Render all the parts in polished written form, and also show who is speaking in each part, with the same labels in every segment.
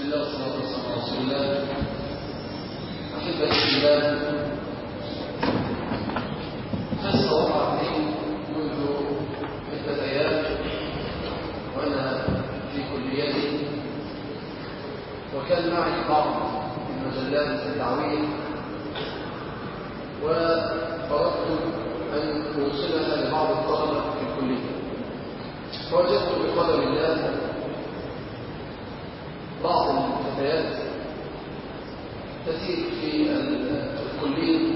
Speaker 1: الله والصلاة والسلام على رسول الله. أحبتي في الله، قصة وقعت لي منذ عدة أيام وأنا في كليتي، وكان معي بعض المجلات الدعوية وأردت أن أوصلها لبعض الطلبة في الكلية، فوجدت بقدر الله بعض الفتيات تسير في الكلية،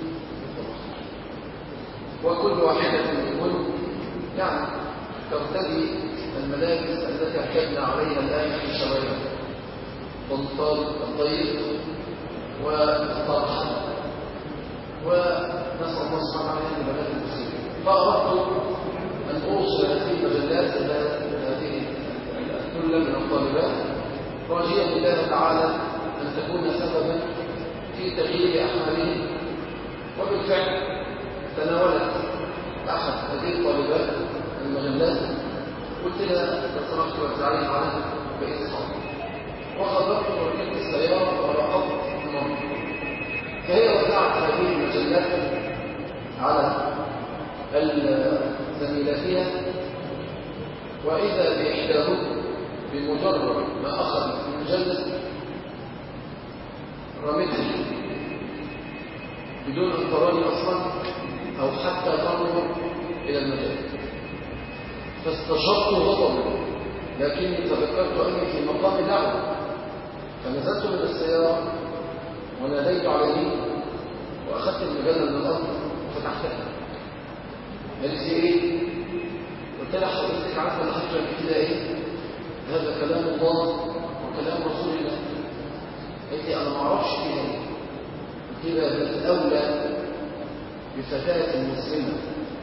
Speaker 1: وكل واحدة منهن يعني ترتدي الملابس التي اعتدنا عليها الآن في شوارع بنطال الضيق والطرح، ونسأل الله سبحانه وتعالى أن يبارك المسلمين. فأردت أن أوصل هذه المجلات إلى هذه كل من الطالبات، راجيا الله تعالى أن تكون سببا في تغيير أحوالهم. وبالفعل تناولت أحد هذه الطالبات المجلات، قلت لها لو سمحت وزعيها على بقية أصحابي، وخبرت وركبت السيارة وراقبت المرة، فهي وزعت هذه المجلات على زميلاتها، وإذا بإحداهن بمجرد ما أخذت المجلد رمتها بدون أن تراني أصلا أو حتى تنظر إلى المجلد، فاستشرت غضبا، لكني تذكرت أني في مقام دعوة، فنزلت من السيارة وناديت عليه وأخذت المجلد من الأرض وفتحتها. قالت لي إيه؟ قلت لها حضرتك عارفة اللي حصل كده إيه؟ هذا كلام الله وكلام رسول الله. قالت لي أنا ما أعرفش فيها إيه. قلت لها بالأولى بفتاة مسلمة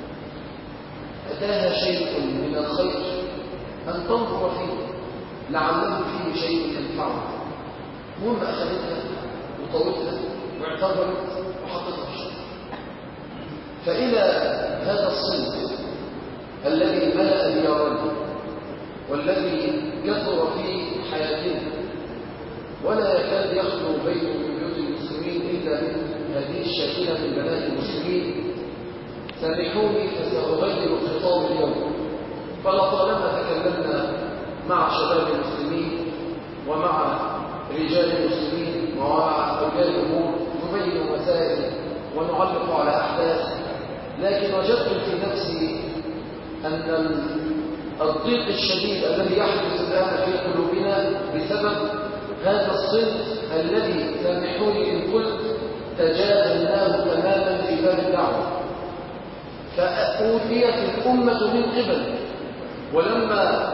Speaker 1: أتاها شيء من الخير أن تنظر فيه لعله فيه شيء ينفعها. المهم أخذتها وطوتها واعتبرت وحطتها في الشرع. فإلى هذا الصنف الذي ملأ ديارنا والذي كثر في حياتنا ولا يكاد يخلو بيت من بيوت المسلمين إلا من هذه الشاكلة من بنات المسلمين، سامحوني فسأغير خطاب اليوم. فلطالما تكلمنا مع شباب المسلمين ومع رجال المسلمين ومع أولياء الأمور، نبين مسائل ونعلق على أحداث، لكن وجدت في نفسي أن الضيق الشديد الذي يحدث الآن في قلوبنا بسبب هذا الصنف الذي سامحوني إن قلت تجاهلناه تماما في باب الدعوة. فأوتيت الأمة من قبل، ولما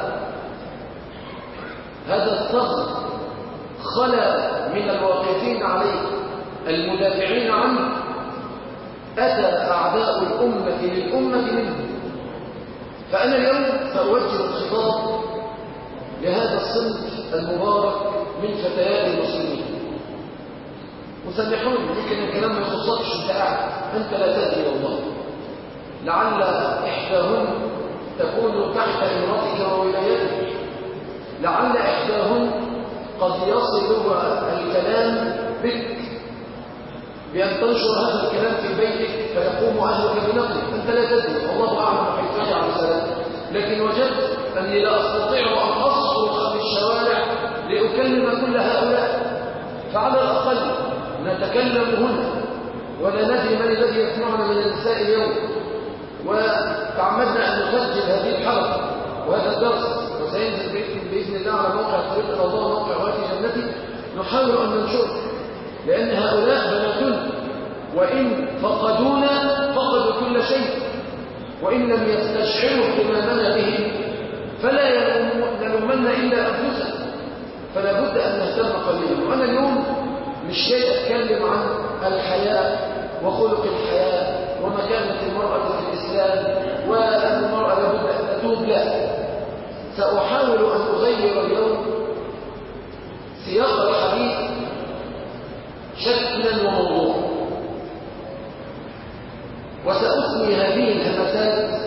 Speaker 1: هذا الثغر خلى من الواقفين عليه المدافعين عنه، أتى أعداء الأمة للأمة منه. فأنا اليوم سأوجه الخطاب لهذا الصنف المبارك من فتيات المسلمين. وسامحوني يمكن الكلام ما يخصكش، انت قاعد انت لا تدري والله، لعل احداهن تكون تحت امرتك وولايتك، لعل احداهن قد يصل الكلام بك بأن تنشر هذا الكلام في بيتك فيقوم أهلك بنقلك، أنت لا تدري والله أعلم حيث يجعل سلامك. لكن وجدت أني لا أستطيع أن أصرخ في الشوارع لأكلم كل هؤلاء، فعلى الأقل نتكلم هنا ولا ندري من الذي يسمعنا من النساء اليوم. وتعمدنا أن نسجل هذه الحلقة وهذا الدرس، وسينزل بإذن الله على موقع طريق إلى الله موقع وادي جنتي، نحاول أن ننشره، لأن هؤلاء بناتنا، وإن فقدونا فقدوا كل شيء، وإن لم يستشعروا اهتمامنا به فلا يلومن إلا أنفسنا. فلا بد أن نهتم قليلا. وأنا اليوم مش جاي أتكلم عن الحياة وخلق الحياة ومكانة المرأة في الإسلام وأن المرأة لابد أن تتوب، لا، سأحاول أن أغير اليوم سياق الحديث شكلا وموضوعا، وسأثني هذه الهمسات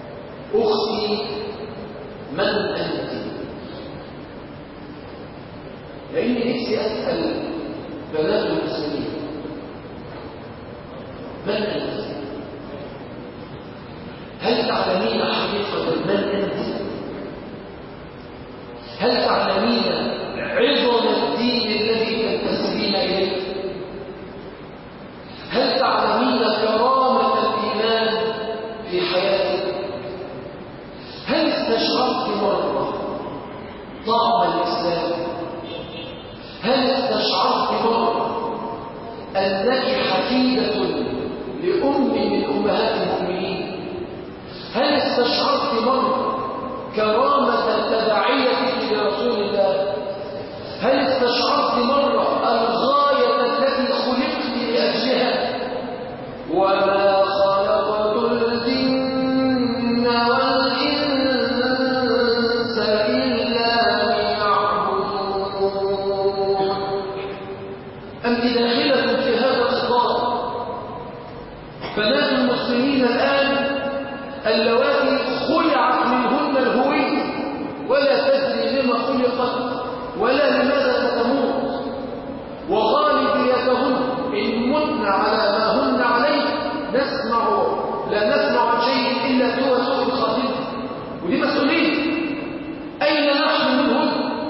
Speaker 1: أختي من أنت. لأني نفسي أسأل بنات المسلمين من أنت؟ هل تعلمين حقيقة من أنت؟ هل تعلمين عظم الدين الذي تنتسبين إليه؟ هل تعلمين كرامة الإيمان في حياتك؟ هل استشعرت مرة طعم الإسلام؟ هل استشعرت مرة أنك حفيدة لأم من أمهات المؤمنين؟ هل استشعرت مرة كرامة تبعيتك لرسول الله؟ هل استشعرت مرة الغاية التي خلقت لأجلها؟ وما خلقت الجن والإنس إلا ليعبدون. أنت داخلة في هذا الخطاب. بنات المسلمين الآن اللواتي خلعت منهن الهوية ولا تدري لما خلقت ولا لماذا ستموت، وغالبيتهن إن متن على ما هن عليه لا نسمع عن شيء إلا سوء الخطيب، ودي مسؤولية. أين نحن منهن؟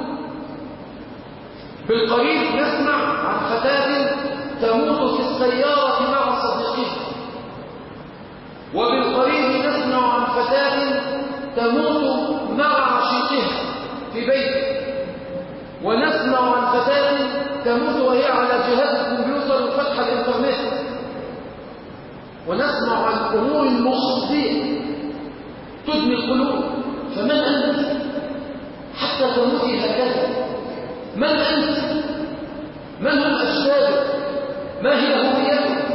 Speaker 1: بالقريب نسمع عن فتاة تموت في السيارة مع صديقها، وبالقريب نسمع عن فتاة تموت مع عشيقها في بيته، ونسمع عن فتاة تموت وهي على جهاز الكمبيوتر وفتح الإنترنت، ونسمع عن أمور مخزية تدمي القلوب. فمن أنت حتى تموتي هكذا؟ من أنت؟ من هم أجدادك؟ ما هي هويتك؟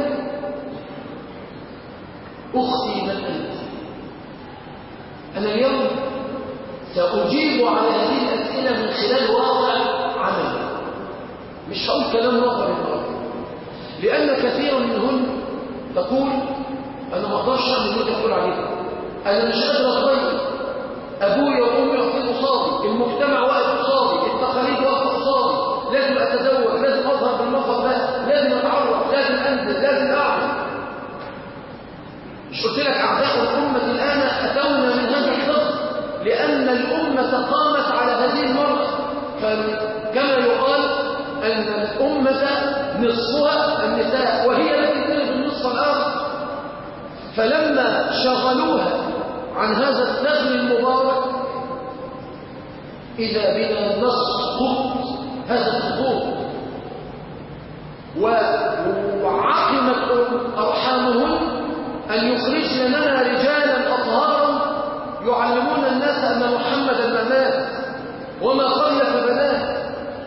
Speaker 1: أختي من أنت؟ أنا اليوم سأجيب على هذه الأسئلة من خلال واقع عملي، مش هقول كلام نظري النهارده، لأن كثيرا منهن تقول أنا ما أقدرش أعمل اللي أنت تقول عليه، أنا مش قادر أتغير، أبويا وأمي واقفين قصادي، المجتمع واقف قصادي، التقاليد واقفة قصادي، لازم أتزوج، لازم أظهر بالمظهر ده، لازم أتعرف، لازم أنزل، لازم أعمل. مش قلت لك أعداء الأمة الآن أتونا من هذا الضغط لأن الأمة قامت على هذه المرة، فكما يقال أن الأمة نصفها النساء وهي التي تلد النصف الآخر، فلما شغلوها عن هذا الثغر المبارك إذا بنا نسقط هذا السقوط، وعقمت أرحامهن أن يخرج لنا رجالا أطهارا يعلمون الناس أن محمدا ما مات وما خلف بنات.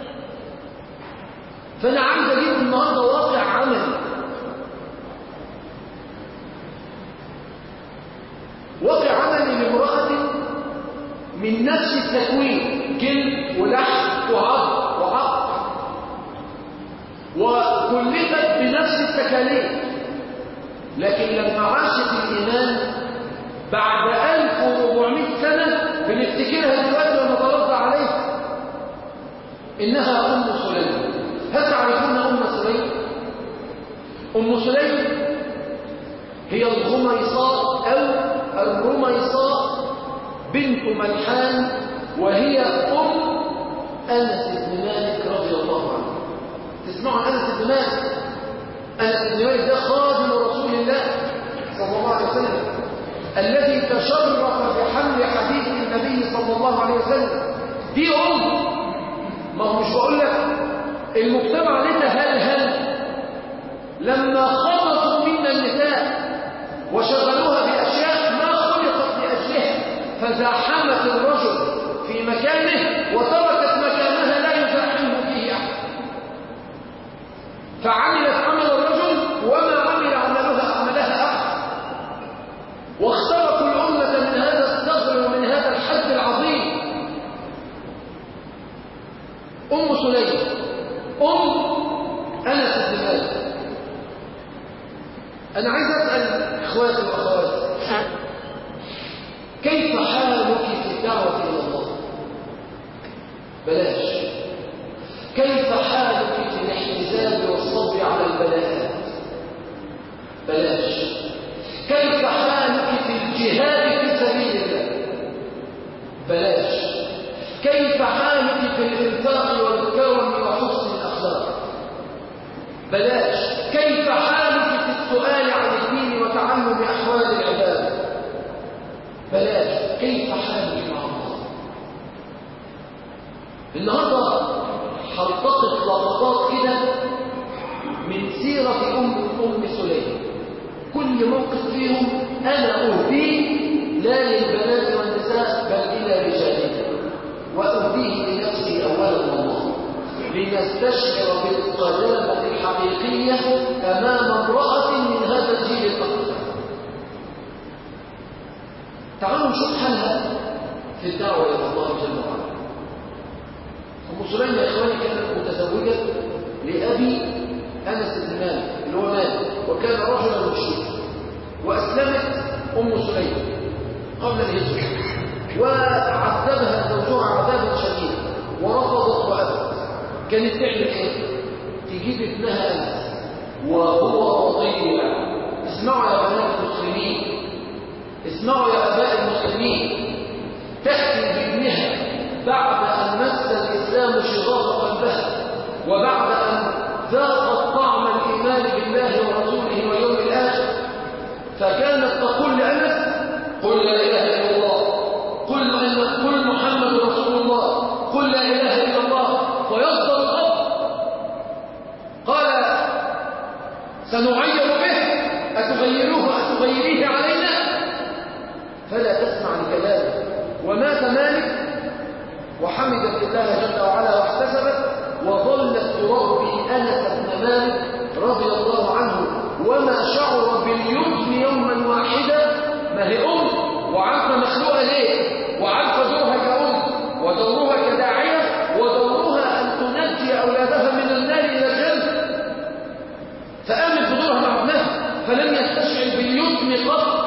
Speaker 1: فأنا عايز أجيب النهارده واقع عملي، واقع عملي لامرأة من نفس التكوين، جلد ولحم وعظم وعقل، وكلفت بنفس التكاليف، لكن لما عاشت الإيمان بعد 1400 سنة بنفتكرها دلوقتي ونترضى عليها. إنها أم سليم. هل تعرفون أم سليم؟ أم سليم هي الغميصاء أو الرميصاء بنت ملحان، وهي أم أنس بن مالك رضي الله عنه. تسمعوا عن أنس بن مالك؟ أنس بن مالك ده خادم رسول الله صلى الله عليه وسلم الذي تشرف بحمل حديث النبي صلى الله عليه وسلم. دي ما هو مش بقول لك المجتمع لنا هل لما خلصوا منا النساء وشغلوها بأشياء ما خلقت لأجلها، فزاحمت الرجل في مكانه وتركت مكانها لا يزاحمه فيه أحد، فعملت عمل الرجل وما عمل عملها أحد، واخترقوا الأمة من هذا الثغر ومن هذا الحد العظيم. أم سليم أنس بن مالك. أنا عايز أسأل إخواتي وأخواتي، كيف حالك في الدعوة إلى الله؟ بلاش كيف حالك في الاحتساب والصبر على البلاءات؟ بلاش. كيف حالك في الجهاد في سبيل الله؟ بلاش. كيف حالك في الإنفاق والكرم وحسن الأخلاق؟ بلاش. كيف حالك في السؤال عن الدين وتعلم أحوال العباد؟ بلاش. كيف حالك مع الله؟ النهارده هلتقط لقطات كده من سيرة أم سليم، كل موقف فيهم أنا أهديه لا للبنات والنساء بل إلى رجالنا، وأهديه لنفسي أولا والله، لنستشعر بالقدامة الحقيقية أمام امرأة من هذا الجيل الأكثر. تعالوا نشوف حالها في الدعوة إلى الله جل وعلا. أم سليم يا إخواني كانت متزوجة لأبي أنس بن مالك اللي هو مالك، وكان رجلا مشركا، وأسلمت أم سليم قبل الهجرة، وعذبها زوجها عذابا شديدا ورفضت وأبت. كانت تعمل إيه؟ تجيب ابنها أنس وهو رضيع. اسمعوا يا بنات المسلمين، اسمعوا يا آباء المسلمين، تأتي بابنها بعد أن مس الإسلام شغاف قلبها، وبعد أن ذاقت طعم الإيمان بالله ورسوله واليوم الآخر، فكانت تقول لأنس: قل لا إله إلا الله، قل محمد رسول الله، قل لا إله إلا الله. فيصدر الأب قال: سنعير به، أتغيريه علينا؟ فلا تسمع لكلامه. ومات مالك وحمدت الله جل وعلا واحتسبت، وظلت تربي أنس بن مالك رضي الله عنه، وما شعر باليتم يوما واحدا. ما هي أم وعارفة مخلوقة ليه، وعارفة دورها كأم ودورها كداعية، ودورها أن تنجي أولادها من النار إلى الجنة، فقامت بدورها مع ابنها، فلم يستشعر باليتم قط.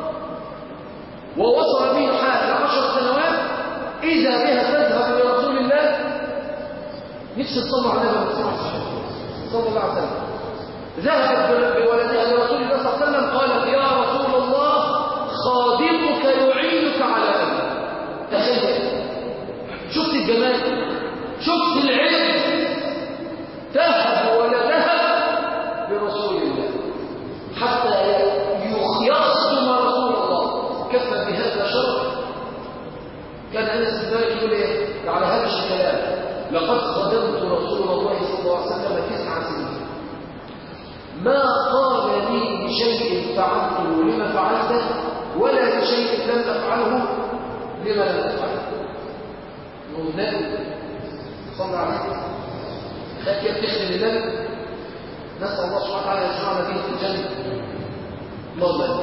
Speaker 1: ووصل به الحال 10 سنوات إذا بها تذهب لرسول الله. نفس الصلاة على النبي صلى الله عليه وسلم. ذهبت بولدها لرسول الله صلى الله عليه وسلم، قالت: يا رسول الله، خادمك يعينك على أبي. تخيل، شفت الجمال، شفت العلم، تهب ولدها لرسول الله حتى يخصم رسول الله. كفى بهذا شرف. كان أنس بن مالك يقول إيه على هذا الكلام: لقد خدمت رسول الله صلى الله عليه وسلم 9 سنين، ما قال لي بشيء فعلته لما فعلته، ولا بشيء لم أفعله لما لم أفعله. النبي صلى الله عليه وسلم خاف يفتخر للنبي. نسأل الله سبحانه وتعالى يجمعنا به في الجنة. اللهم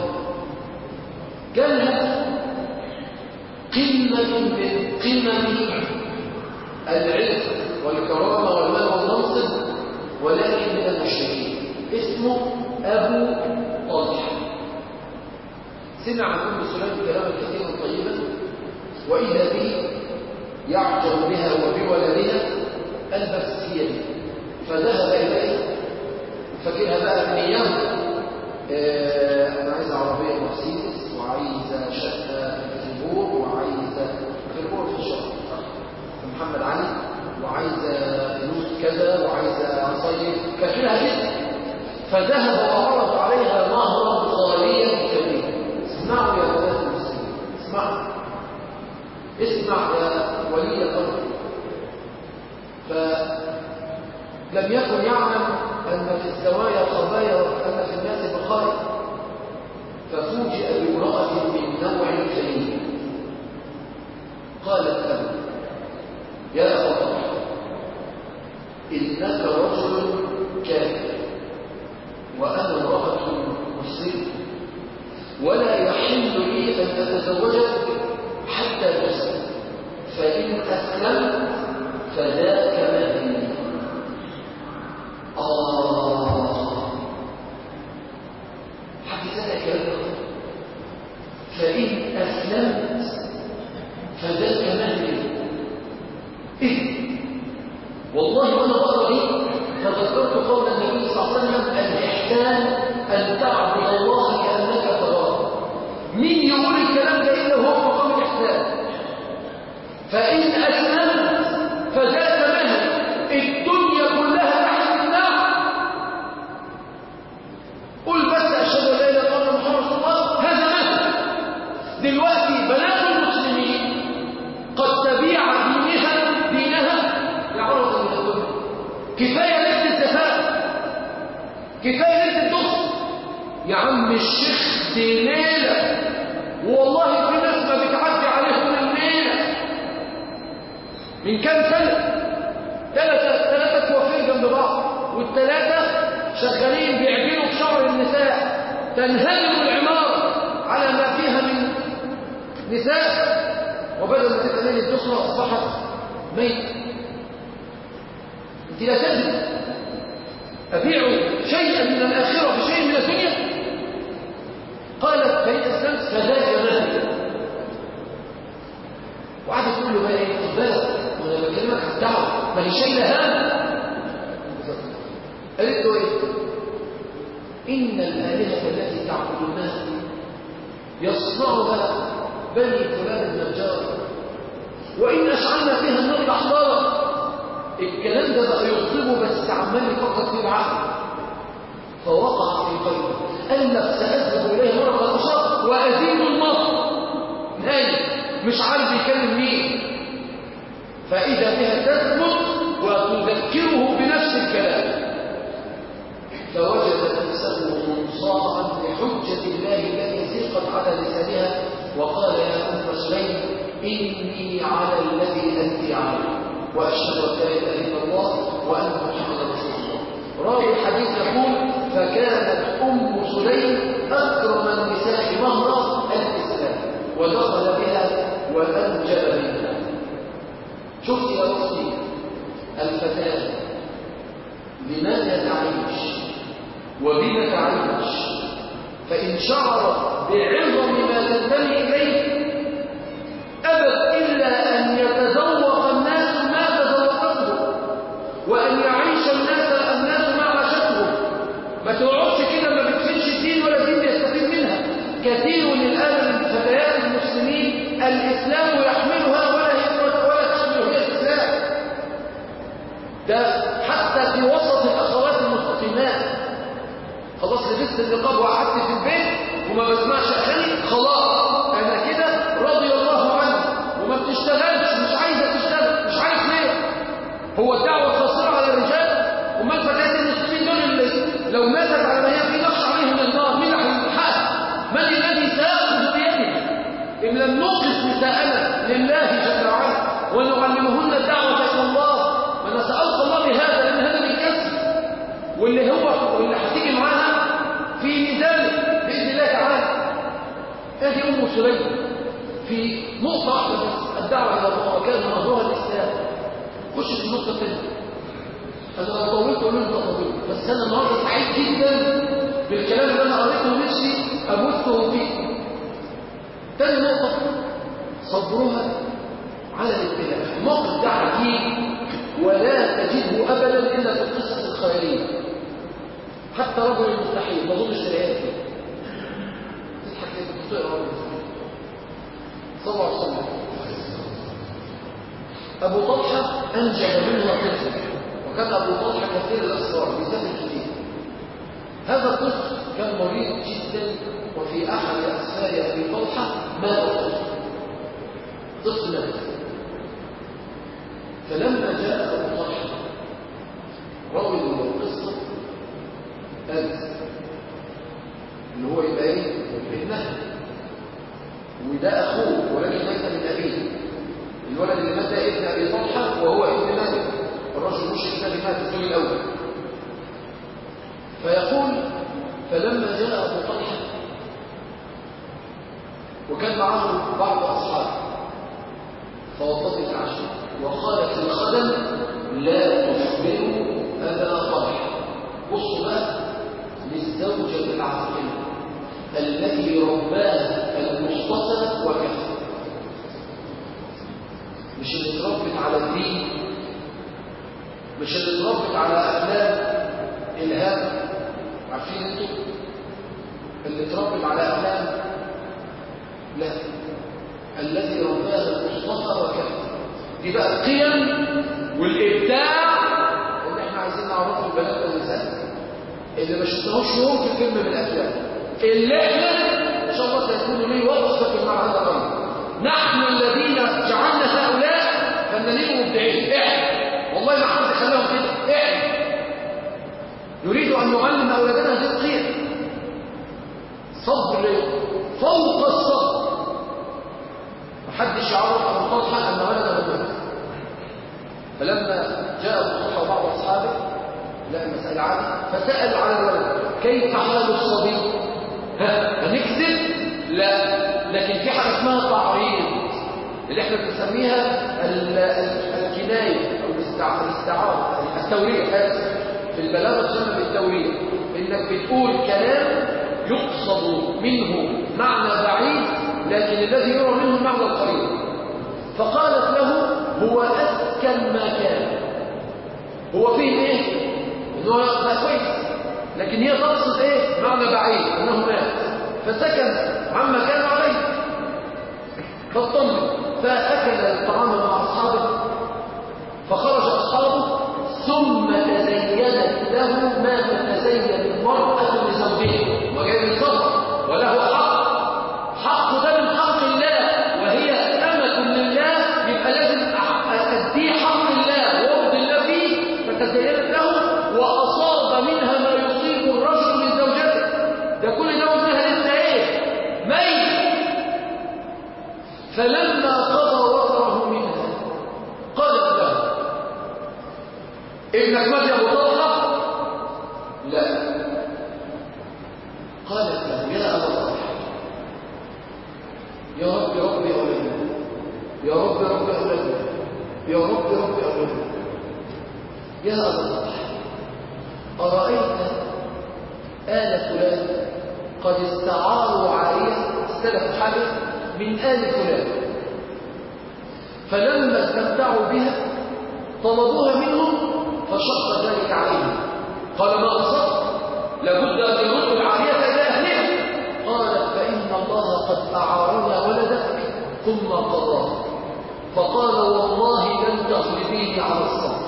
Speaker 1: كانت قمة من قمم العلم والكرامة والمال والمنصب، ولكن من المشركين. اسمه أبو طلحة. سمع عن أم سليم كلاما كثيرا طيبا، وإذا به يعجب بها وبولدها ألبس في يده، فذهب إليه فكرها بقى من أيام أنا عايزة عربية مرسيدس، وعايزة شقة في البور، وعايزة في البور في الشرق محمد علي، وعايزة فلوس كذا، وعايزة صيف، فكرها كده. فذهب وعرض عليها مهرا غاليا كبيرا. اسمعوا يا بنات المسلمين، اسمعوا، اسمع يا ولي الأمر. فلم يكن يعلم أن في الزوايا خبايا وأن في الناس بخير، ففوجئ بامرأة من نوع كريم. قالت له: يا أبا طلحة، إنك رجل كافر وأنا امرأة مسلمة، ولا يحل لي أن أتزوجك حتى تسلم، فإن أسلمت فذاك مهري. حد سنة كلام، فإن أسلمت فذاك مهري. إيه؟ والله وأنا بقرأ دي تذكرت قول النبي صلى الله عليه وسلم: الإحسان أن تعبد الله كأنك تراه. مين يقول الكلام ده إلا هو مقام الإحسان؟ فإن أسلمت فذاك مهل الدنيا كلها تحت النار. قل بس أشهد أن لا إله إلا الله محمد رسول الله، هذا مهل. دلوقتي بنات المسلمين قد تبيع دينها لعرض من الدنيا. كفاية ليلة الزفاف، كفاية ليلة الدخل. يا عم الشيخ دي ليلة، والله في ناس ما بتعدي عليهم الليلة. من كام سنة ثلاثة توافين جنب بعض، والثلاثة شغالين بيعجنوا في شعر النساء، تنهدم العمارة على ما فيها من نساء، وبدل ما تبقى ليلة الدخل أصبحت ميت. انت لا تدري أبيع شيئا من الآخرة بشيء من الدنيا. قالت: فإن أسلمت فذاك مهل. وقعد تقول له بقى ايه؟ خد بالك وانا بكلمك عن الدعوه، ما هي شايله هم. قالت له ايه؟ ان الالهه التي تعبدونها يصنعها بني فلان النجار، وان اشعلنا فيها النار احمرا. الكلام ده بقى يغضبه، بس عمال يفكر فيه العقل. فوقع في قلبه، قال لك ساذهب اليه مره اخرى وازيد النار. نهايه مش عارف يكلم مين، فإذا بها تثبت وتذكره بنفس الكلام. فوجد نفسه منصاعا لحجة الله التي سيقت على لسانها، وقال: يا أم سليم إني على الذي أنت عليه، وأشهد أن لا إله إلا الله وأن محمدا رسول الله. راوي الحديث يقول: فكانت أم سليم أكرم النساء مهرا الإسلام، ودخل بها وأنجب منها. شفت يا أختي الفتاة لماذا تعيش وبما تعيش؟ فإن شعرت بعظم ما تنتمي إليه أبت إلا أن يتذوق الناس ما تذوقته، وأن يعيش الناس ما عاشته. ما تقعدش كده ما بتفيدش الدين ولا الدين يستفيد منها. كثير الآن من فتيات المسلمين الإسلام يحملها ولا تحمل هي الإسلام. ده حتى في وسط الأخوات المستقيمات. خلاص لبست النقاب وقعدت في البيت وما بسمعش أغاني، خلاص أنا كده رضي الله عنه. وما بتشتغلش، مش عايزة تشتغل، مش عارف ليه. هو الدعوة قاصرة على الرجال؟ وما الفتيات المسلمين دول اللي لو ماتت على ما هي في نقش عليهم النار، مين اللي هيلحقها؟ من الذي سيأخذ بيده؟ إن لم نوقف نساءنا لله جل وعلا ونعلمهن الدعوة إلى الله، ونسأل الله بهذا، لأن هذا من كسب، واللي هتيجي معانا في ميزان بإذن الله تعالى. هذه أم سليم في نقطة واحدة بس: الدعوة إلى الله، وكان مهرها الإسلام. خش في النقطة الثانية. أنا لو طولت أقول أنت طولت، بس أنا النهارده سعيد جدا بالكلام اللي أنا قريته ونفسي أبثه فيه. ثاني نقطة: صبرها على الابتلاء. الموقف ده عجيب ولا تجده أبدا إلا في القصص الخيرية. حتى رجل المستحيل ما ظنش الآيات دي. تضحك ليه؟ كنت تقرا المستحيل. صلى الله عليه وسلم. أبو طلحة أنجب منها طفل، وكان أبو طلحة كثير الأسرار بيسافر كتير. هذا الطفل كان مريض جدا، وفي أحد أسفار أبي طلحة مات الطفل. طفل مات. فلما جاء أبو طلحة راوي القصة قال إن هو يبقى إيه؟ ابنه، وده أخوه ولكن مات من أبيه. الولد اللي مات ده ابن أبي طلحة وهو ابن مالك، الرجل مشرك الذي مات الزوج الأول. فيقول: فلما جاء أبو طلحة وكان معه بعض أصحابه فوضبت العشاء وقالت للخدم: لا تخبروا أبا طلحة. بصوا بقى للزوجة العاقلة التي رباها المصطفى وكفى، مش اللي اتربت على الدين مش اللي اتربت على أفلام إلهام، عارفين انتوا اللي اتربت على أفلام؟ لا، الذي رباها المصطفى وكفى. دي بقى القيم والإبداع اللي احنا عايزين نعرفه البنات والنساء، اللي ما شفناهوش يوم في فيلم من الأفلام، اللي احنا إن شاء الله سيكون لي وقت في مع هذا الأمر. نحن الذين جعلنا هؤلاء فنانين مبدعين، احنا والله ما حد خلاهم كده، احنا نريد أن نعلم أولادنا هذه القيم. صبر فوق الصبر. محدش يعرف أبو طلحة أن ولده مات، فلما جاء أبو طلحة وبعض أصحابه لا مسألة عادي، فسأل على الولد كيف حال الصبي؟ هنكذب؟ لا، لكن في حاجة اسمها تعريض اللي احنا بنسميها الكناية أو الاستعارة، التورية. في البلاغة تسمى بالتورية، إنك بتقول كلام يقصد منه معنى بعيد لكن الذي يرى منه المعنى القريب. فقالت له هو أسكن ما كان، هو فيه ايه؟ انه بقى كويس، لكن هي تقصد ايه؟ معنى بعيد انه مات، فسكن عما كان عليه فاطمن. فأكل الطعام مع أصحابه، فخرج أصحابه ثم تزينت له ما تتزين المرأة لزوجها، وجاء من سفر وله حق ده من حق الله، وهي أمة لله، يبقى لازم أدي حق الله وارض الله فيه. فتزينت له وأصاب منها ما يصيب الرجل من زوجته، ده كل ده وزنها لسه ايه؟ ميت. فلما قضى وطره منها قالت له ابنك مات يا ابو طلحه؟ لا. قالت له يا ابا طلحه يا رب رب اولادنا، يا رب رب اولادنا، يا رب رب اولادنا. يا ابا طلحه ارايت آل فلان قد استعاروا عاريه، استلفوا حاجه من آل فلان، فلما استمتعوا بها طلبوها منهم فشق ذلك عليهم. قال ما أصبت؟ لابد أن يردوا العارية إلى أهلها. قالت فإن الله قد أعارنا ولدك ثم قضاه. فقال والله لن تغلبيني على الصبر.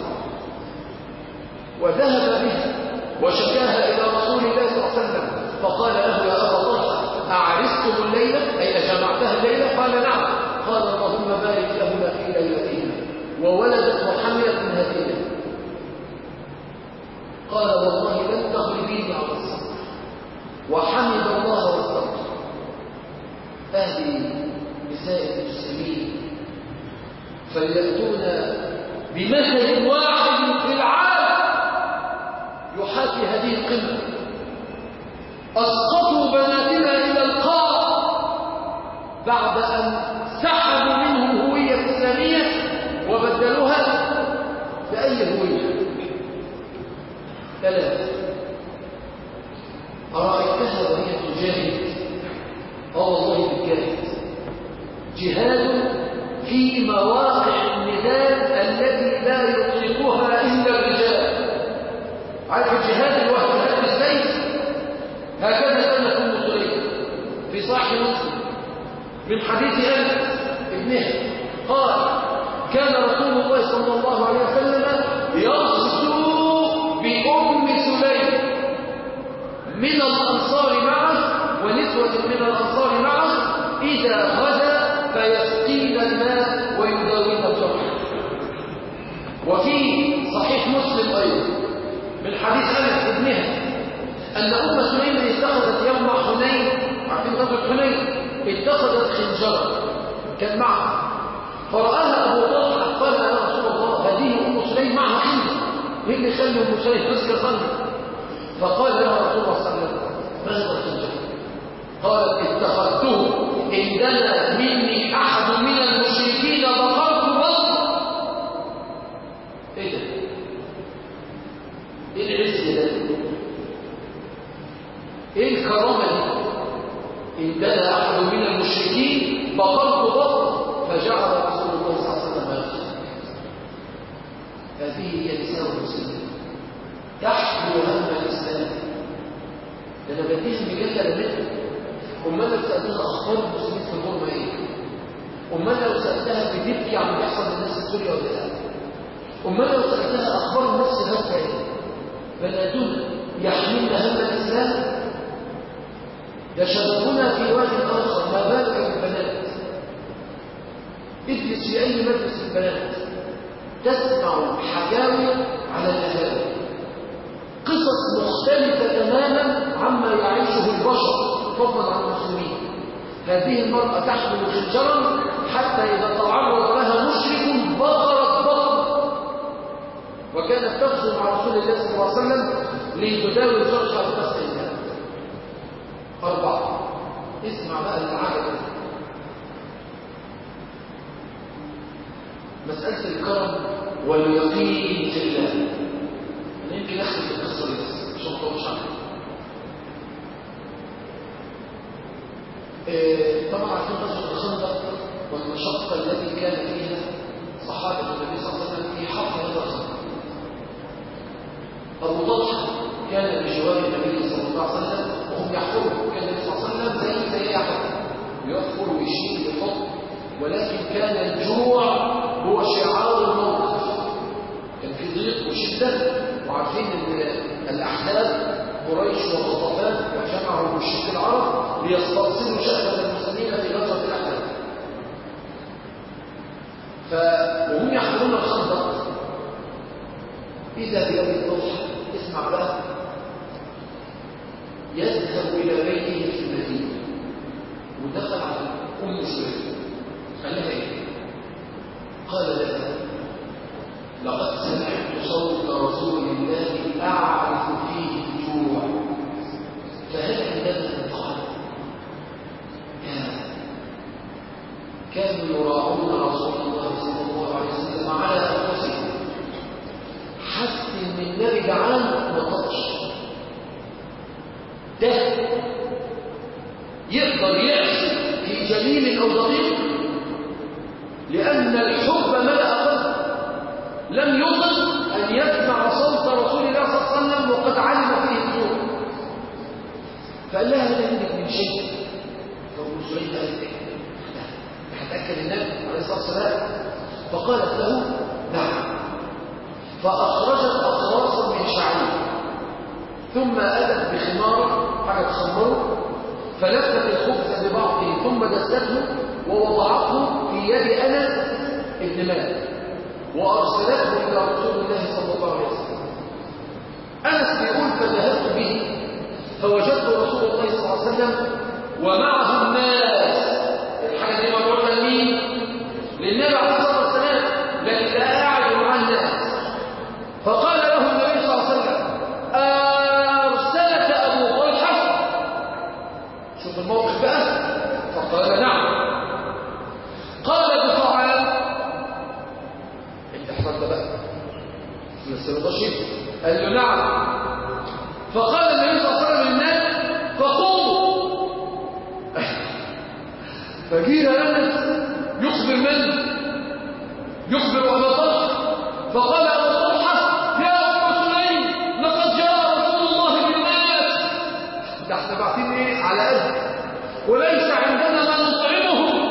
Speaker 1: وذهب بها وشكاها إلى رسول الله صلى الله عليه وسلم، فقال له يا أبا طلحة أعرستم الليلة؟ أي أجمعتها الليلة؟ قال نعم. قال اللهم بارك لهما في ليلتهما، وولدت وحملت من هذه الليلة. قال والله لن تغلبيني على الصبر، وحمد الله واستغفر. هذه نساء المسلمين فليأتونا بمثل واحد في العالم يحاكي هذه القمة. أسقطوا بناتنا إلى القاع بعد أن سحبوا منهم هوية إسلامية وبدلوها بأي هوية. ثلاثة، أرأيتها وهي تجاهد؟ والله بتجاهد جهاد في مواقع النزال التي لا يطلقها إلا الرجال. عارف الجهاد اللي هو جهاد بالسيف؟ هكذا كانت أم سليم في صحيح مسلم من حديث أنس ابنها قال كان رسول الله صلى الله عليه وسلم يغزو بأم سليم من الأنصار معه ونسوة من الأنصار معه، إذا غدا فيسقين الماء ويداوين الجرح. وفي صحيح مسلم أيضا من حديث أنس ابنها أن أم سليم اتخذت يوم حنين، عارفين غزوة حنين، اتخذت خنجرا كان معها، فرآها أبو طلحة قال يا رسول الله هذه أم سليم معها خنجر، مين اللي يخلي أم سليم تسكر خنجر؟ فقال يا رسول الله صلى الله عليه وسلم ما هذا الخنجر؟ قالت اتخذته إن دنا مني أحد من المشركين بقرت بطن. إيه ده؟ إيه العز ده؟ إيه الكرامة دي؟ إن دنا أحد من المشركين بقرت بطن. فجعل رسول الله صلى الله عليه وسلم يغسل. هذه هي نساء المسلمين تحمل هم الإسلام. ده أنا بديهم مجلة لمثل. أمال لو سألتها أخبار المسلمين في الغربة إيه؟ أمال لو سألتها بتبكي عن بيحصل للناس في سوريا ولا لا؟ أمال لو سألتها أخبار الناس في غزة إيه؟ بناتنا يحملن هم الإسلام يشربون في واد آخر. ما بالك بالبنات؟ اجلس في أي مجلس البنات تسمع حكاوي على الأهالي، قصص مختلفة تماما عما يعيشه البشر فضلا عن المسلمين. هذه المرأة تحمل خنجرا حتى إذا تعرض لها مشرك بقرت بطن، وكانت تغزو مع رسول الله صلى الله عليه وسلم لتداوي الجرح أو تسقي الناس. 4. اسمع بقى العجب، مسألة الكرم واليقين في الله. أنا يمكن أختم القصة دي بس عشان ما أطولش عنها. طبعا عارفين غزوة الخندق والمشقة التي كان فيها صحابة النبي صلى الله عليه وسلم في حق هذا الخندق. أبو طلحة كان بجوار النبي صلى الله عليه وسلم وهم يحفروا، كان النبي صلى الله عليه وسلم زي يحفر يحفر ويشيل ويحط، ولكن كان الجوع هو شعار الموقف. كان في ضيق وشدة، وعارفين ان الأحزاب قريش وغطفان وجمعوا مشركي العرب ليستأصلوا شأن المسلمين في غزوة الأحزاب. وهم يحفرون الخندق إذا بأبي طلحة، اسمع بقى، يذهب إلى بيته في المدينة ودخل على أم سليم. قال لها إيه؟ قال لها لقد سمعت صوت رسول الله أعرف فيه الجوع، فهل عندنا طعام؟ كانوا يراعون رسول الله صلى الله عليه وسلم على أنفسهم، حتى إن النبي جعان ما طقش، ده يقدر يعيش في جليل أو ضغيط لأن الحب ملأ قلبه، لم يطق أن يسمع صوت رسول الله صلى الله عليه وسلم وقد علم فيه الجوع. فقال لها هل عندك من شيء؟ فأبو سعيد قال لك هتأكل النبي عليه الصلاة والسلام؟ فقالت له نعم. فأخرجت أقراصا من شعير ثم أتت بخمار حاجة تخمره، فلفت الخبز ببعضه ثم دسته ووضعته في يد أنس ابن مالك وأرسلته إلى رسول الله صلى الله عليه وسلم. أنس بيقول فذهبت به فوجدت رسول الله صلى الله عليه وسلم ومعه الناس. الحاجة دي مدعوة لمين؟ للنبي عليه الصلاة والسلام، لكن لا قاعد مع الناس. فقال له النبي صلى الله عليه وسلم أرسلك أبو طلحة؟ شوف الموقف بقى. فقال نعم. قال بطعام، انت احفظ ده بقى نسير رشيد. قال له نعم. فقال النبي صلى الله عليه وسلم للناس فقوموا. فجيء أنس يخبر من؟ يخبر أبا طلحة. فقال أبا طلحة يا أبو سليم لقد جاء رسول الله بالناس. ده احنا باعتين ايه على قد وليس عندنا ما نطعمهم.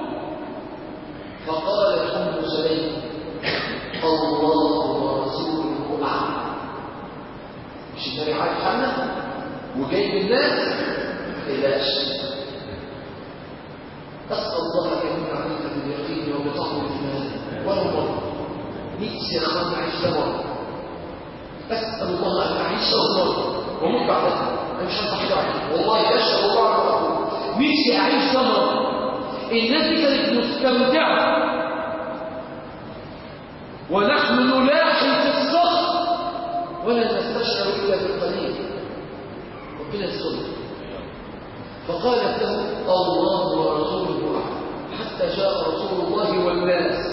Speaker 1: فقالت أم سليم الله ورسوله أعلم. مش النبي عارف عنها وجايب الناس إلاش. أسأل الله أن يمن عليك باليقين وبطعم الإيمان ولو مرة. نفسي يا أخوان أعيش مرة. أسأل الله أن أعيش مرة ومت بعدها. أنا مش هنصح حاجة واحدة والله أشهد الله على أقول نفسي أعيش مرة. الناس دي كانت مستمتعة ونحن نلاحم في الصخر ولا نستشعر إلا بالقليل. ربنا يسخر. فقالت له الله ورسوله أعلم حتى جاء رسول الله والناس.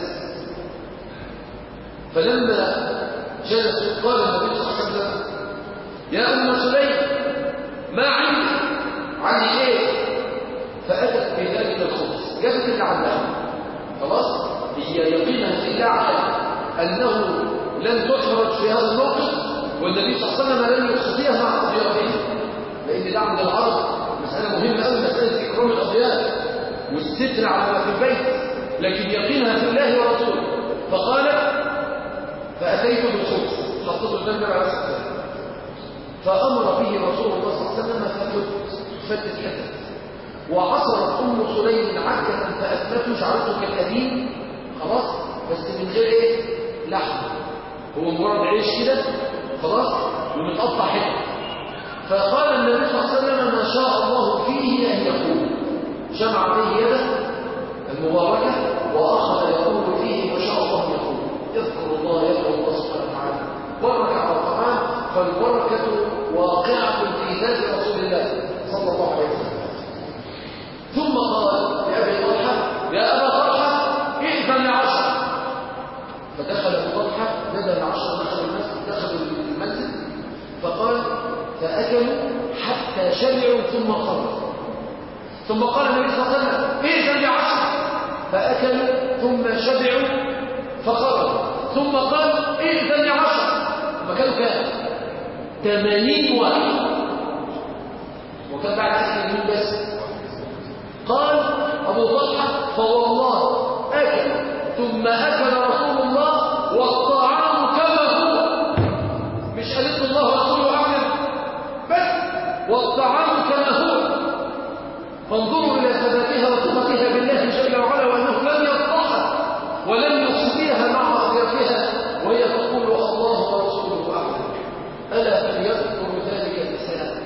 Speaker 1: فلما جلسوا قال النبي صلى الله عليه وسلم يا أم سليم ما عندي؟ عندي إيه؟ فأتت بذلك الخبز، جابت اللي عندها. خلاص هي يقينها في الله أنه لن تحرج في هذا الموقف، والنبي صلى الله عليه وسلم لن يقصديها مع أضيافه، لأن ده عند العرب مسألة مهمة أوي، مسألة إكرام الأضياف والستر على ما في البيت، لكن يقينها في الله ورسوله. فقالت فأتيت بالخبز، حطيته الجنب على السفر، فأمر به رسول الله صلى الله عليه وسلم ففتت حتت، وعصرت أم سليم عكة فأثبته جعلته كالأديم، خلاص، بس من غير إيه؟ لحم، هو مجرد عيش كده خلاص ومتقطع حتت. فقال النبي صلى الله عليه وسلم ما شاء الله فيه أن يقول، جمع به يده المباركة وأخذ يقول فيه ما شاء الله يقول، اذكر الله يذكر الله سبحانه وتعالى، برك على الطعام، فالبركة واقعة في ذات رسول الله صلى الله عليه وسلم. ثم قال لأبي طلحة يا أبا طلحة ائذن لعشر، فدخل أبو طلحة ندى العشر، دخلوا المنزل، فقال فأكلوا حتى شبعوا ثم خرجوا، ثم قال النبي صلى الله عليه وسلم ائذن لعشر، فأكلوا ثم شبعوا فخرجوا، ثم قال ائذن لعشر، فكانوا كام؟ 80 واحد، وكان بعد أكل مين بس؟ قال أبو طلحة فوالله أكل ثم أكل رسول الله والطعام كما هو، مش قالت الله ورسوله أعلم بس، والطعام كما هو. فانظروا إلى ثباتها وثقتها بالله جل وعلا، وأنه لم يفضحها ولم يخزيها مع أضيافها وهي تقول الله ورسوله أعلم. ألا فليذكر ذلك النساء.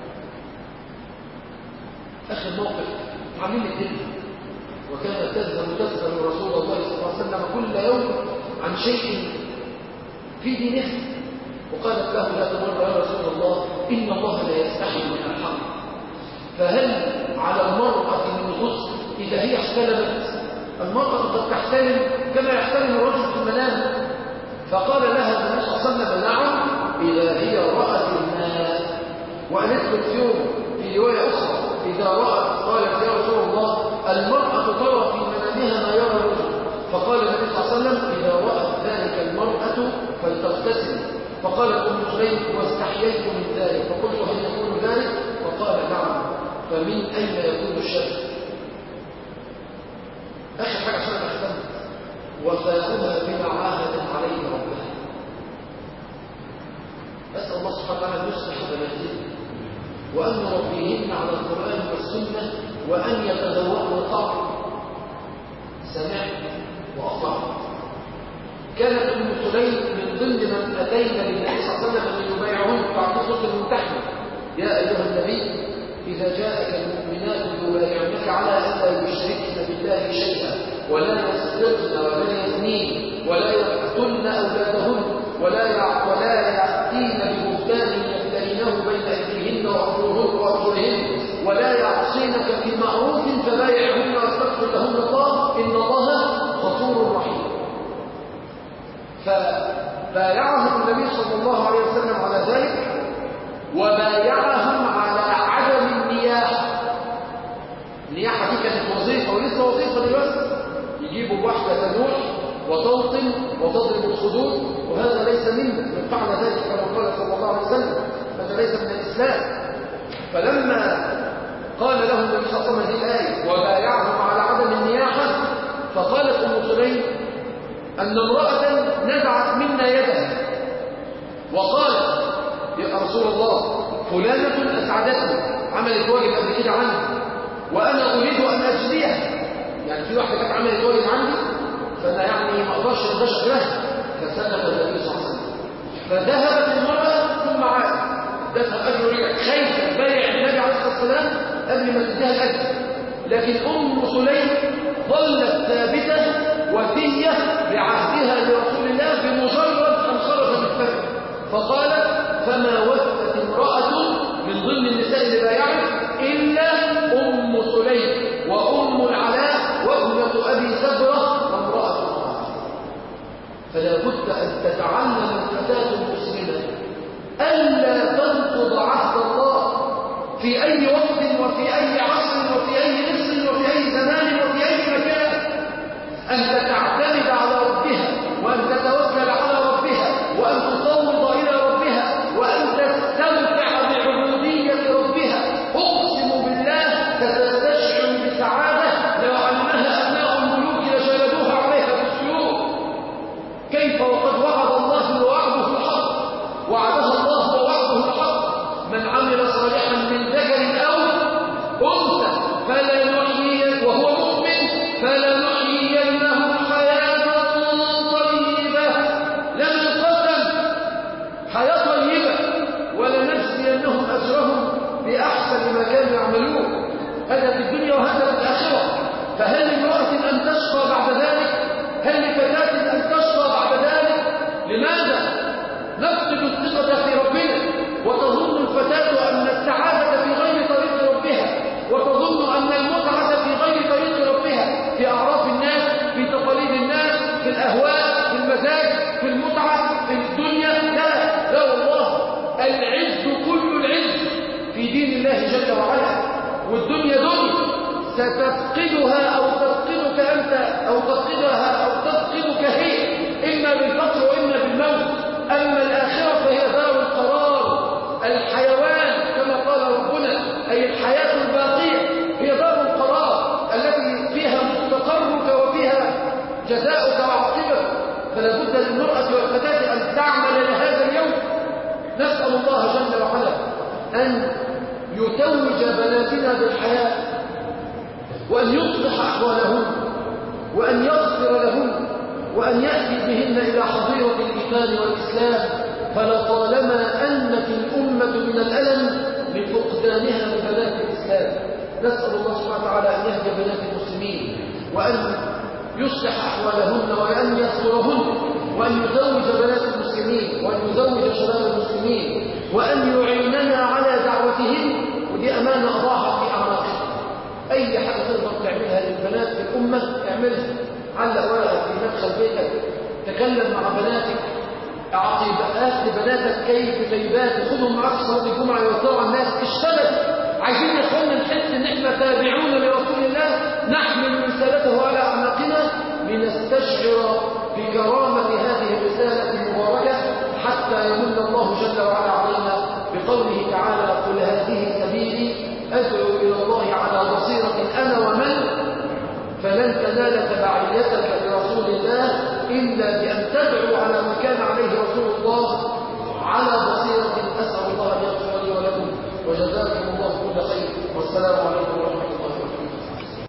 Speaker 1: آخر موقف عاملين الدنيا، وكانت تذهب تسأل رسول الله صلى الله عليه وسلم كل يوم عن شيء في دينها، وقالت له ذات مرة يا رسول الله إن الله لا يستحي من الحق، فهل على المرأة من غسل إذا هي احتلمت؟ المرأة قد تحتلم كما يحتلم الرجل في المنام. فقال لها النبي صلى الله عليه وسلم نعم إذا هي رأت الماء. وقالت له في يوم في رواية أخرى إذا رأت، قالت يا رسول الله المرأة ترى في منامها ما يرى الرجل، فقال النبي صلى الله عليه وسلم إذا رأت ذلك المرأة فلتغتسل. فقالت أم سليم واستحييت من ذلك، فقلت هل يكون ذلك؟ فقال نعم، فمن أين يكون الشك؟ آخر حاجة عشان أختم، وفاؤها بما عاهدت عليه ربها. أسأل الله سبحانه وتعالى أن يصلح بناتنا وأن نربيهن على القرآن والسنة، وأن يتذوقن الطعم. سمعت وأطعت. كانت أم سليم من ضمن من أتينا للنبي صلى الله عليه وسلم ليبايعهن بعد صوت الممتحنة يا أيها النبي إذا جاءك المؤمنات يبايعنك على ألا يشركن بالله شيئا ولا يسرقن ولا يزنين ولا يقتلن أولادهن ولا يأتين ببهتان يفترينه بين أيديهن وأرجلهن ولا يعصينك في معروف فبايعهن واستغفر لهن الله إن الله غفور رحيم. فبايعهم النبي صلى الله عليه وسلم على ذلك، وبايعهم على عدم النياحة. النياحة دي كانت وظيفة ولسه وظيفة دلوقتي، يجيبوا واحدة تنوح وتوطن وتضرب الخدود، وهذا ليس منا، من فعل ذلك كما قال صلى الله عليه وسلم هذا ليس من الإسلام. فلما قال لهم النبي صلى الله عليه وسلم هذه الآية وبايعهم على عدم النياحة، فقالت أم سليم أن امرأة نزعت منا يدها وقالت يا رسول الله فلانة أسعدتني، عملت واجب قبل كده عني وأنا أريد أن أجزيها، يعني في واحدة كانت عملت واجب عندي فأنا يعني ما أقدرش أنبشر لها. فسلم النبي صلى الله عليه وسلم، فذهبت المرأة ثم عادت ادتها أجر رجع خايفة تبايع النبي عليه الصلاة والسلام قبل ما تديها الأجر. لكن أم سليم ظلت ثابتة وفية بعهدها لرسول الله بمجرد أن خرج من فمه. فقالت فما وفت امرأة من ضمن النساء اللي بايعت إلا أم سليم وأم العلاء وابنة أبي سبرة وامرأة. فلا بد أن تتعلم الفتاة المسلمة ألا تنقض عهد الله في أي وقت وفي أي عصر وفي أي نصر وفي أي زمان وفي أي مكان، أن تعتمد على ربها وأن تتوكل على ربها كيف وقد وعد الله ووعده الحق، وعدها الله ووعده الحق. من عمل صالحا من ذكر أو أنثى وهو مؤمن فلنحيينه حياة طيبة. لمن قدم حياة طيبة ولنجزينهم أجرهم بأحسن ما كانوا يعملون، هذا في الدنيا وهذا في الآخرة. فهل لامرأة أن تشقى بعد ذلك؟ هل لفتاة أن تشقى بعد ذلك؟ لماذا؟ نفقد الثقة في ربنا، وتظن الفتاة أن السعادة في غير طريق ربها، وتظن أن المتعة في غير طريق ربها، في أعراف الناس، في تقاليد الناس، في الأهواء، في المزاج، في المتعة، في الدنيا. لا لا والله، العز كل العز في دين الله جل وعلا. والدنيا دنيا ستفقدها أو تفقدك أنت، أو تفقدها أو تفقدك هي، إما بالفقر وإما بالموت. أما الآخرة فهي دار القرار، الحيوان كما قال ربنا، أي الحياة الباقية هي دار القرار التي فيها مستقرك وفيها جزاؤك وعاقبتك. فلا بد للمرأة والفتاة أن تعمل لهذا اليوم. نسأل الله جل وعلا أن يتوج بناتنا بالحياة، وأن يصلح أحوالهن، وأن يغفر لهن، وأن يأتي بهن إلى حظيرة الإيمان والإسلام. فلطالما أنت الأمة من الألم لفقدانها لبنات الإسلام. نسأل الله سبحانه وتعالى أن يهدي بنات المسلمين، وأن يصلح أحوالهن، وأن يغفرهن، وأن يزوج بنات المسلمين، وأن يزوج شباب المسلمين، وأن يعيننا على دعوتهم. ودي أمانة أضاعها في أعناقنا. أي حاجة تقدر تعملها للبنات في الأمة اعملها. علق ورقة في مدخل بيتك، تكلم مع بناتك، أعطي لبناتك كيف طيبات، خذهم معك صلاة الجمعة يوزعوا على الناس. اشتغل. عايزين يا اخوانا نحس ان احنا تابعون لرسول الله، نحمل رسالته على أعناقنا لنستشعر بكرامة هذه الرسالة المباركة، حتى يمن الله جل وعلا علينا بقوله تعالى: قل هذه سبيلي أدعو إلى الله على بصيرة أنا ومن. فلن تنال تبعيتك لرسول الله إلا بأن تدعو على ما كان عليه رسول الله على بصيرة. أسأل الله أن يغفر لي ولكم، وجزاكم الله كل خير، والسلام عليكم.